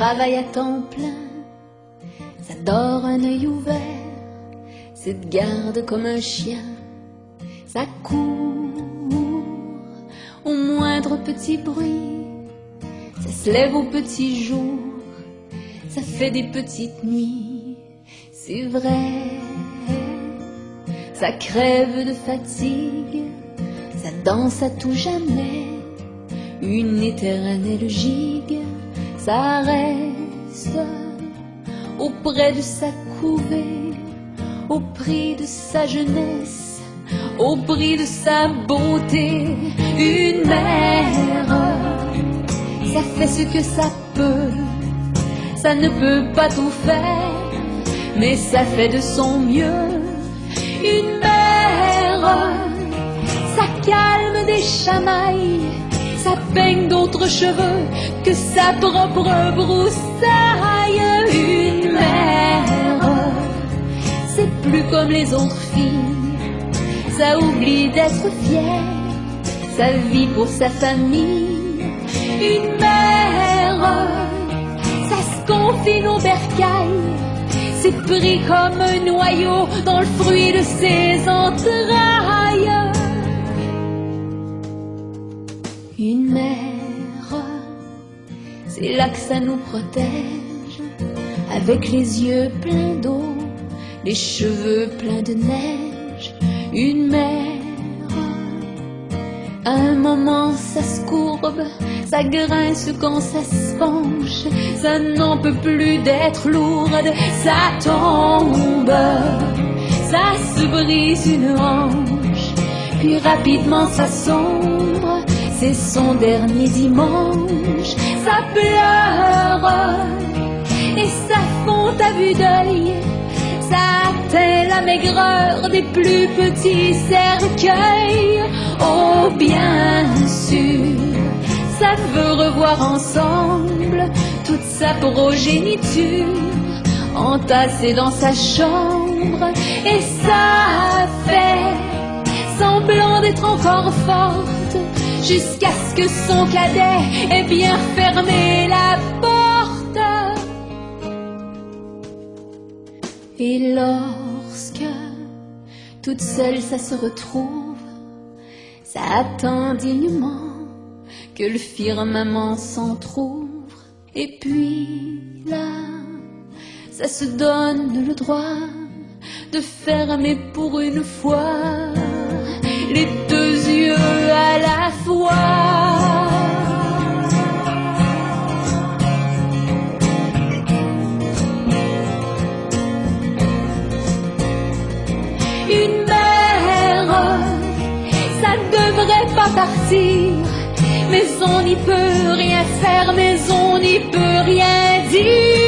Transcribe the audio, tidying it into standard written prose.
travaille à temps plein, ça dort un œil ouvert, ça te garde comme un chien, ça court au moindre petit bruit, ça se lève au petit jour, ça fait des petites nuits, c'est vrai, ça crève de fatigue, ça danse à tout jamais, une éternelle gigue, ça reste auprès de sa couvée, au prix de sa jeunesse, au prix de sa beauté. Une mère, ça fait ce que ça peut, ça ne peut pas tout faire, mais ça fait de son mieux. Une mère, ça calme des chamailles, ça peigne d'autres cheveux que sa propre broussaille. Une mère, c'est plus comme les autres filles, ça oublie d'être fière, ça vit pour sa famille. Une mère, ça se confine au bercail, c'est pris comme un noyau dans le fruit de ses entrailles. Une mère, c'est là que ça nous protège, avec les yeux pleins d'eau, les cheveux pleins de neige. Une mère, à un moment ça se courbe, ça grince quand ça se penche, ça n'en peut plus d'être lourde, ça tombe, ça se brise une hanche, puis rapidement ça sombre, c'est son dernier dimanche. Ça pleure et ça fond à vue d'œil, ça atteint la maigreur des plus petits cercueils. Oh bien sûr, ça veut revoir ensemble toute sa progéniture entassée dans sa chambre, et ça fait semblant d'être encore forte jusqu'à ce que son cadet ait bien fermé la porte. Et lorsque toute seule ça se retrouve, ça attend dignement que le firmament s'entr'ouvre, et puis là, ça se donne le droit de fermer pour une fois les deux yeux à la fois. Une mère, ça devrait pas partir, mais on n'y peut rien faire, mais on n'y peut rien dire.